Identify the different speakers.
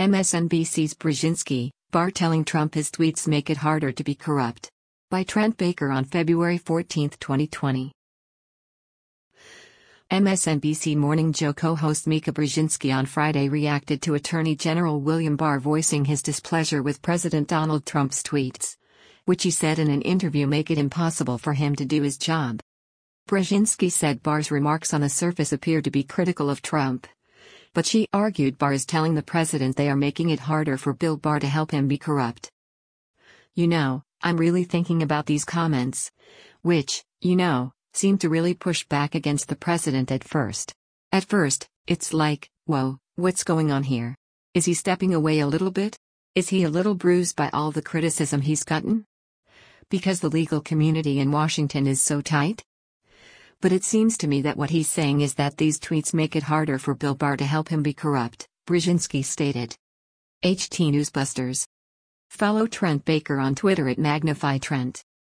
Speaker 1: MSNBC's Brzezinski, Barr telling Trump his tweets make it harder to be corrupt. By Trent Baker on February 14, 2020. MSNBC Morning Joe co-host Mika Brzezinski on Friday reacted to Attorney General William Barr voicing his displeasure with President Donald Trump's tweets, which he said in an interview make it impossible for him to do his job. Brzezinski said Barr's remarks on the surface appear to be critical of Trump, but she argued Barr is telling the president they are making it harder for Bill Barr to help him be corrupt. "You know, I'm really thinking about these comments, which, seem to really push back against the president at first. At first, it's like, whoa, what's going on here? Is he stepping away a little bit? Is he a little bruised by all the criticism he's gotten? Because the legal community in Washington is so tight? But it seems to me that what he's saying is that these tweets make it harder for Bill Barr to help him be corrupt," Brzezinski stated. HT Newsbusters. Follow Trent Baker on Twitter at MagnifyTrent.